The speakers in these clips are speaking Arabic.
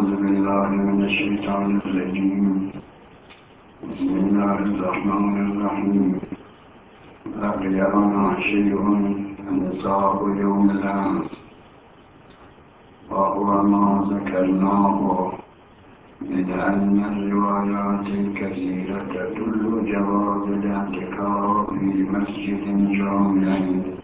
أعوذ بالله من الشيطان الرجيم. بسم الله الرحمن الرحيم. بقينا شيء نصاب يوم الأمس وهو ما ذكرناه من أن الروايات الكثيرة تدل جواز الاعتكاف في مسجد جامع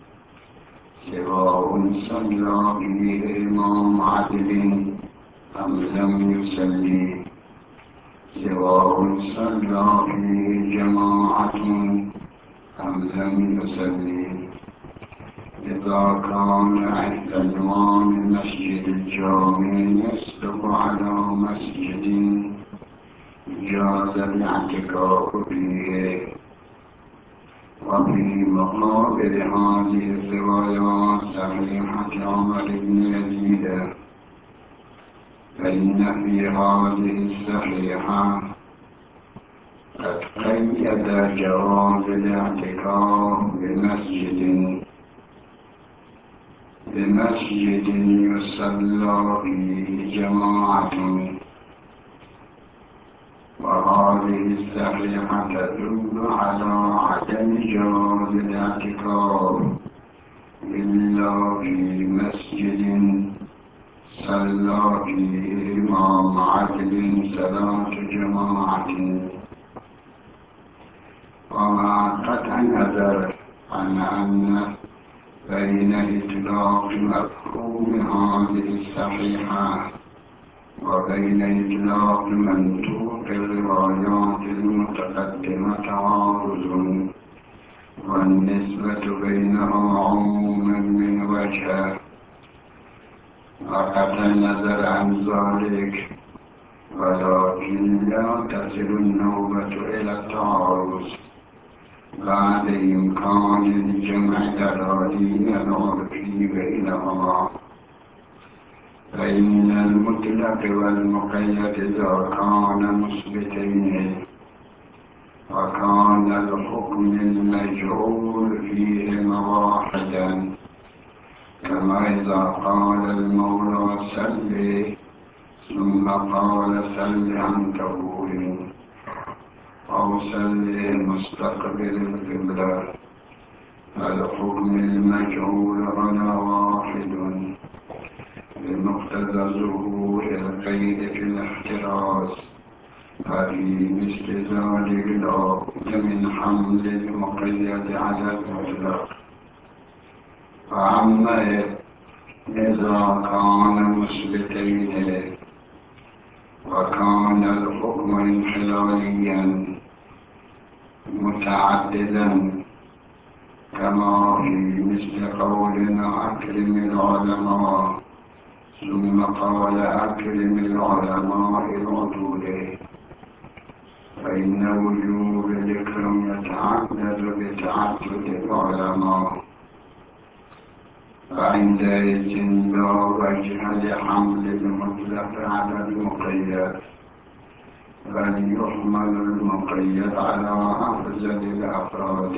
سواء صلى فيه إمام عدل أم لم يصلي، سواء صلى فيه جماعة أم لم يصلي. إذا كان عنوان المسجد الجامع يصدق على مسجد جاز الاعتكاف فيه. وفي مقابل هذه الروايات صحيحة عمر بن يزيد، فإن في هذه الصحيحة قد قيد جواز الاعتكاف بمسجد يصلى فيه جماعة، وهذه الصحيحة تدل على عدم جواز الاعتكاف إلا في مسجد صلى فيه إمام عدل صلاة جماعة. ومع قطع النظر عن أن بين إطلاق مفهوم هذه الصحيحة وبين إطلاق منطوق الروايات المتقدمة تعارض، والنسبة بينها عموما من وجه. وقطع النظر عن ذلك، ولكن لا تصل النوبة إلى التعارض بعد إمكان الجمع الأراضين العرفي بينهما. فإن المطلق والمقيد إذا كان مثبتين وكان الحكم المجهول فيهما واحدا، كما إذا قال المولى صل ثم قال صل عن طهور أو صل مستقبل القبلة، الحكم المجهول هنا واحد بمقتضى ظهور القيد في الاحتراز. ففي مثل ذلك لا بد من حمل المقيد على المطلق. فأما إذا كان مثبتين وكان الحكم انحلاليا متعددا، كما في مثل قولنا أكرم العلماء ثم قال أكرم العلماء العدول، فإن وجوب الإكرام يتعدد بتعدد العلماء، فعندئذ لا وجه لحمل المطلق على المقيد، بل يحمل المقيد على أفضل الأفراد.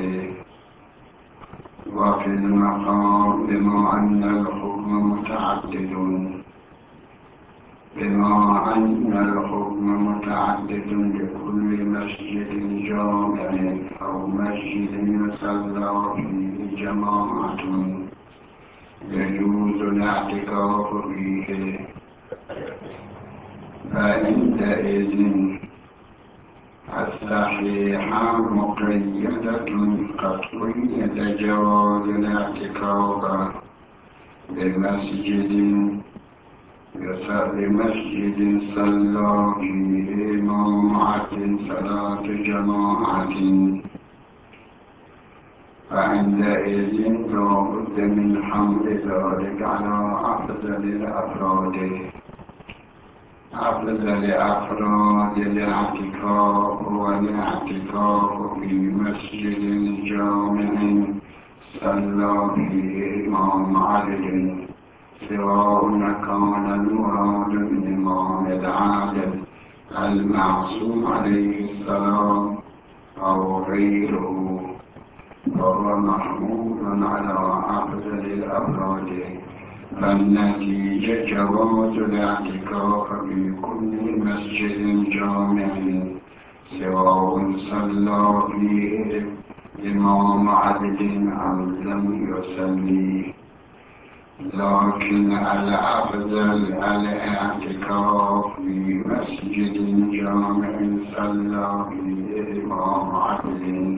وفي المقام بما أن الحكم متعدد لكل مسجد جامع أو مسجد يصلى فيه جماعة يجوز الاعتكاف فيه، فعندئذ الصحيحة مقيدة قطعية جواز الاعتكاف بمسجد صلى فيه إمامة صلاة جماعة، فعندئذ لا بد من حمل ذلك على أفضل الأفراد. أفضل أفراد الاعتكاف والاعتكاف في مسجد جامع صلى فيه إمام عدل، سواء كان المراد الإمام العادل المعصوم عليه السلام أو غيره، وهو محمول على أفضل الأفراد فالنتيجة جواز الاعتكاف في كل مسجد جامع سواء صلى فيه إمام عدل أم لم يصلي، لكن الأفضل الاعتكاف في مسجد جامع صلى فيه إمام عدل،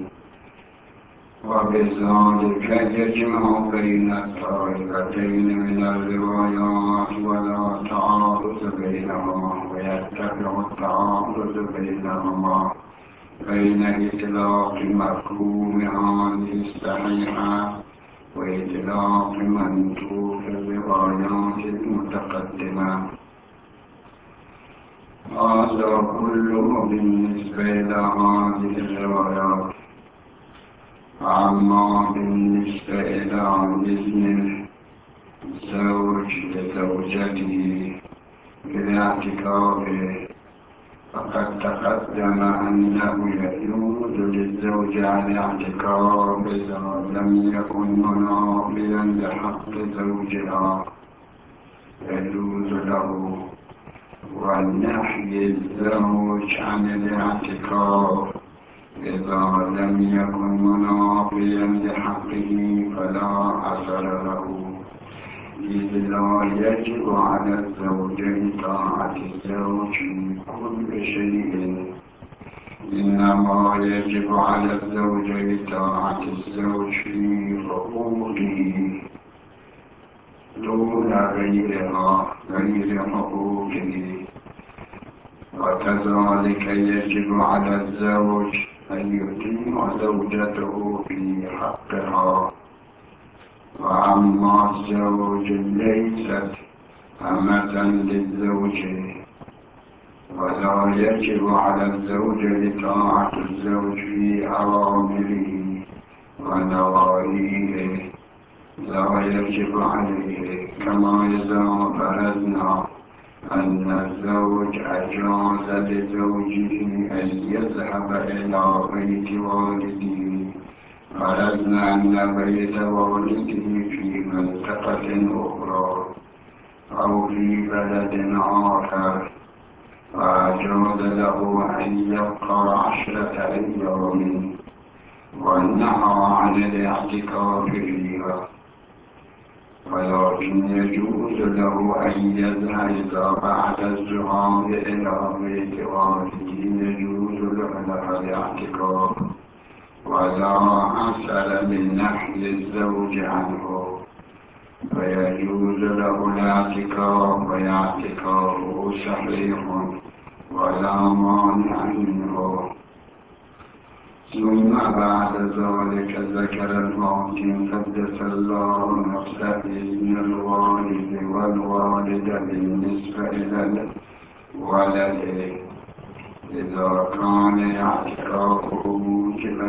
وبذلك يجمع بين الطائفتين من الروايات ولا تعارض بينهما، ويتبع التعارض بينهما بين إطلاق مفهوم هذه الصحيحة وإطلاق منطوق الروايات المتقدمة. هذا كله بالنسبة لهذه الروايات. أما بالنسبة إلى إذن الزوج لزوجته بالاعتكاف فقد تقدم أنه يجوز للزوجة الاعتكاف إذا لم يكن منافيا لحق زوجها، يجوز له. ونحي الزوج عن الاعتكاف إذا لم يكن منافيا لحقه فلا أثر له، إذ لا يجب على الزوج طاعة الزوج في كل شيء، إنما يجب على الزوج طاعة الزوج في حقوقه دون غير حقوقه. وكذلك يجب على الزوج أن يطيع زوجته في حقها. وأما الزوج ليست أمة للزوج، ولا يجب على الزوج طاعة الزوج في أوامره ونواهيه، لا يجب عليه. كما إذا فرضنا أن الزوج أجاز لزوجه أن يذهب إلى بيت والده، فرضنا أن بيت والده في منطقة أخرى أو في بلد آخر، فأجاز له أن يبقى 10 أيام ونهى عن الاعتكاف فيها، ولكن يجوز له أن يذهب بعد الذهاب إلى بيت والده، يجوز له الاعتكاف ولا أثر من نحي الزوج عنه، فيجوز له الاعتكاف واعتكافه صحيح ولا مانع منه. ثم بعد ذلك ذكر المحكم قدس الله نفسه إذن الوالد والوالدة بالنسبة إلى الولد إذا كان اعتكافه موجبا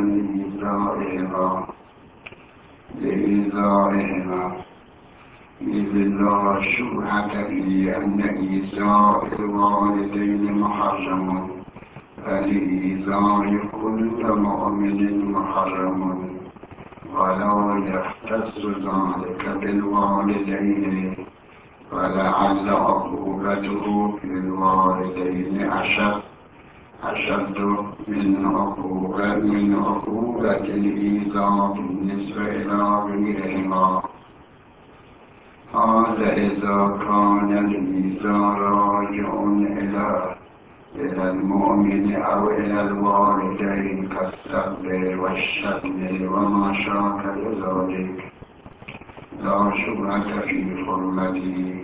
لإيذائهما، إذ لا شبهة في أن إيذاء الوالدين محرم، فلإيذاء كل مؤمن محرم، ولا يختص ذلك بالوالدين، ولعل عقوبته في الوالدين أشد من عقوبة الإيذاء بالنسبة إلى غيرهما. هذا إذا كان الإيذاء راجع إلى المؤمن أو إلى الوالدين كالسب والشتم وما شاكل ذلك، لا شبهة في حرمته.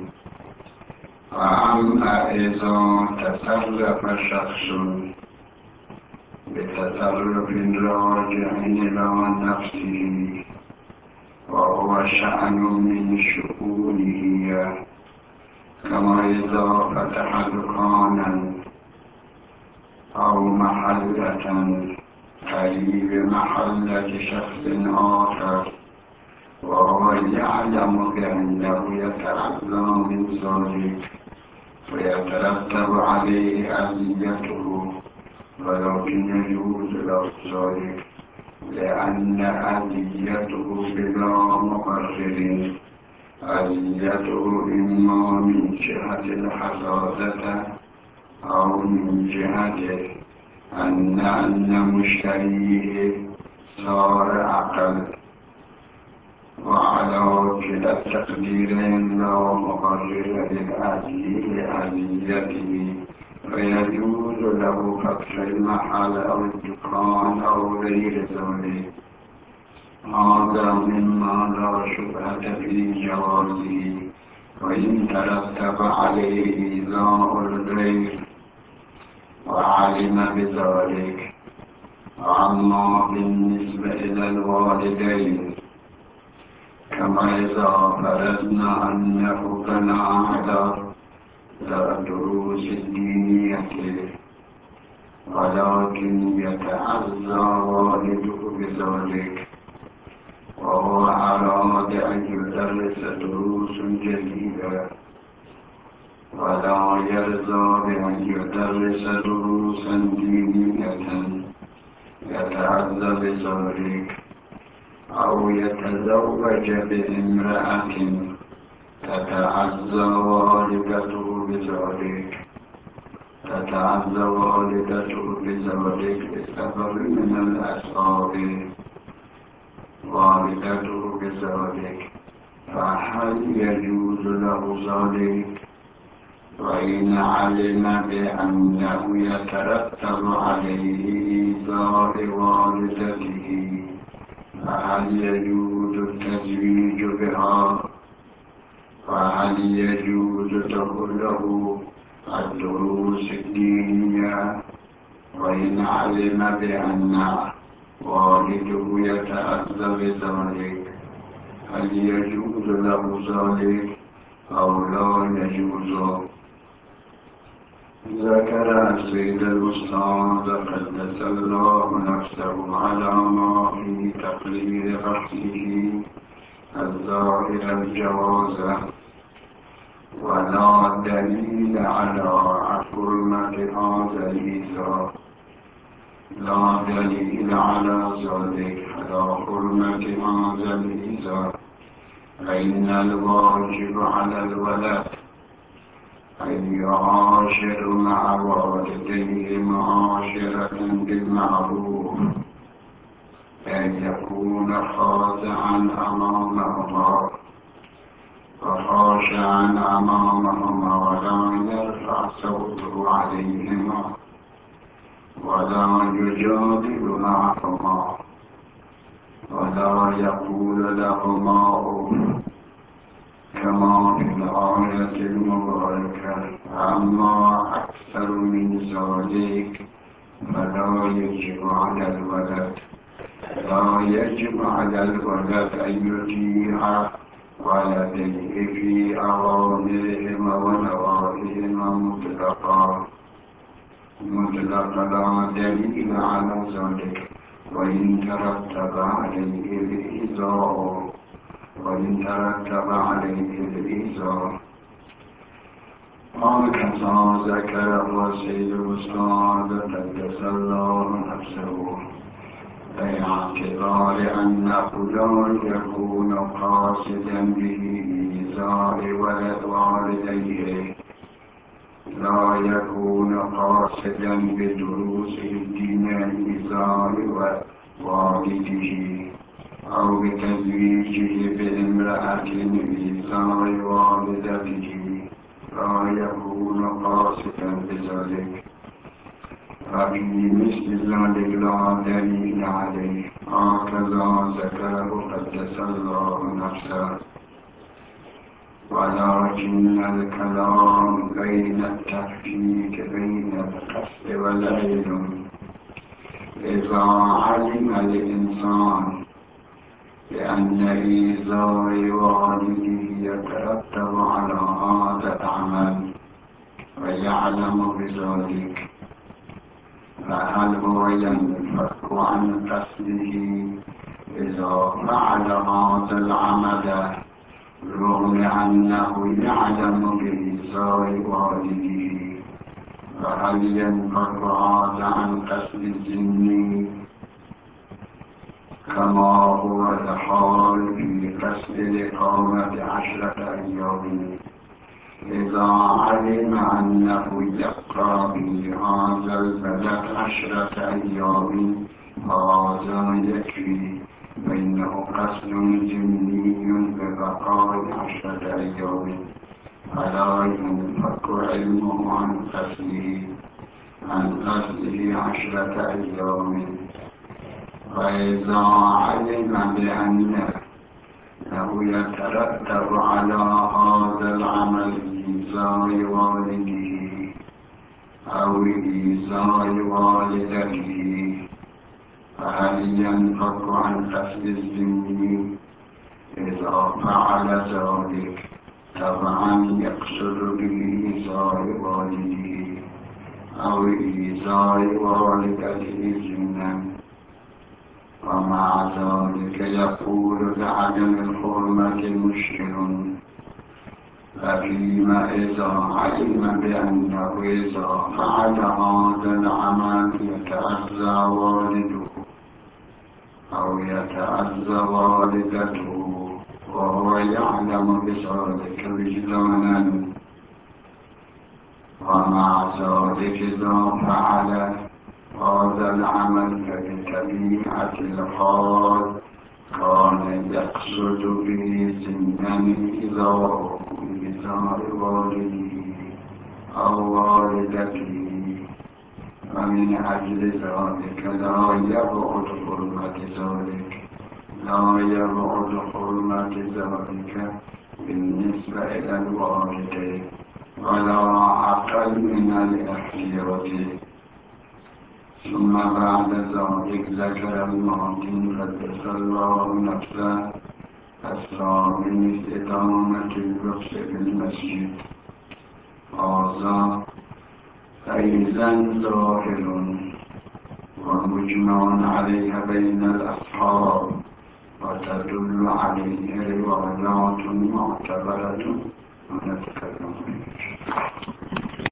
أما إذا تصرف شخص بتصرف راجع إلى نفسه وهو شأن من شؤونه، كما إذا فتح دكانا أو محلة قريب محلة شخص آخر وهو يعلم بأنه يتعذى من ذلك ويترتب عليه أذيته، ولكن يجوز له ذلك لأن أذيته بلا مبرر أذيته إما من جهة الحساسة أو من جهة أن مشتريه صار أقل، وعلى كلا التقديرين لا مبرر لأذيته، فيجوز له فتح المحل أو الدكان أو غير ذلك. هذا مما لا شبهة في جوازه، وإن ترتب عليه إيذاء الغير وعلم بذلك. أما بالنسبة إلى الوالدين، كما إذا فرضنا أنه بنى على دروس الدينية ولكن يتعزى والده بذلك، وهو أراد أن يدرس دروس جديدة ولا يرضى بأن يدرس دروسا دينية يتعزى بذلك، أو يتزوج بامرأة تتعزى والدته بذلك لسبب من الأسباب والدته بذلك، فهل يجوز له ذلك؟ وإن علم بأنه يترتب عليه إيذاء والدته، فهل يجوز التزويج بها؟ وهل يجوز له الدروس الدينية وإن علم بأن والده يتأذى بذلك؟ هل يجوز له ذلك أو لا يجوز؟ ذكر السيد الأستاذ قدس الله نفسه على ما في تقرير بحثه الظاهر الجواز، ولا دليل على حرمة هذا الإيذاء، لا دليل على ذلك، على حرمة هذا الإيذاء، فإن الواجب على الولد أن يعاشر مع والديه معاشرة بالمعروف، أن يكون خاضعا أمامهما وخاشعا أمامهما، ولا يرفع صوته عليهما ولا يجادل معهما ولا يقول لهما أوف كما في الآية المباركة. أما أكثر من ذلك فلا يجب على الولد أن يطيع ولديه في أوامرهما ونواهيهما مطلقا لا دليل على ذلك، وإن ترتب عليه الإيذاء. هكذا ذكره السيد الأستاذ قدس الله نفسه، باعتبار أنه لا يكون قاصدا به إيذاء والديه، لا يكون قاصدا بدروس الدين إيذاء والده، أو بتزويجه بامرأة إيذاء والدته، لا يكون قاصدا بذلك، ففي مثل ذلك لا دليل عليه. هكذا ذكره قدس الله نفسه. ولكن الكلام بين التفكيك بين القصد والعلم، إذا علم الإنسان بأن إيذاء والده يترتب على هذا العمل ويعلم بذلك، فهل هو ينفك عن قصده إذا فعل هذا العمل رغم أنه يعلم بإيذاء والده؟ فهل ينفك هذا عن قصد الذمي كما هو الحال في قصد الإقامة 10 أيام إذا علم أنه يقرأ بهذا البلد 10 أيام هذا يكفي، فإنه قصد ضمني ببقاء 10 أيام فلا ينفك علمه عن قصده 10 أيام. وإذا علم بأنه يترتب على هذا العمل إيذاء والده أو إيذاء والدته فهل ينفك عن قصد الذمي؟ إذا فعل ذلك طبعا يقصد به إيذاء والده أو إيذاء والدته ضمنا، ومع ذلك يقول بعدم الحرمة مشكل. ففيما إذا علم بأنه إذا فعل هذا العمل يتأذى والده أو يتأذى والدته وهو يعلم بذلك وجدانا، ومع ذلك إذا فعل هذا العمل فبطبيعة الحال كان يقصد به ضمنا إيذاء والده أو والدته، ومن أجل ذلك لا يبعد حرمة ذلك بالنسبة إلى الوالدين ولا أقل من الاحتياط. ثم بعد ذلك ذكر الماضي قدس الله نفسه أسرى من استدامة اللبس في المسجد. هذا أيضا ظاهر ومجمع عليها بين الأصحاب، وتدل عليه روايات معتبرة ونتكلم عنها.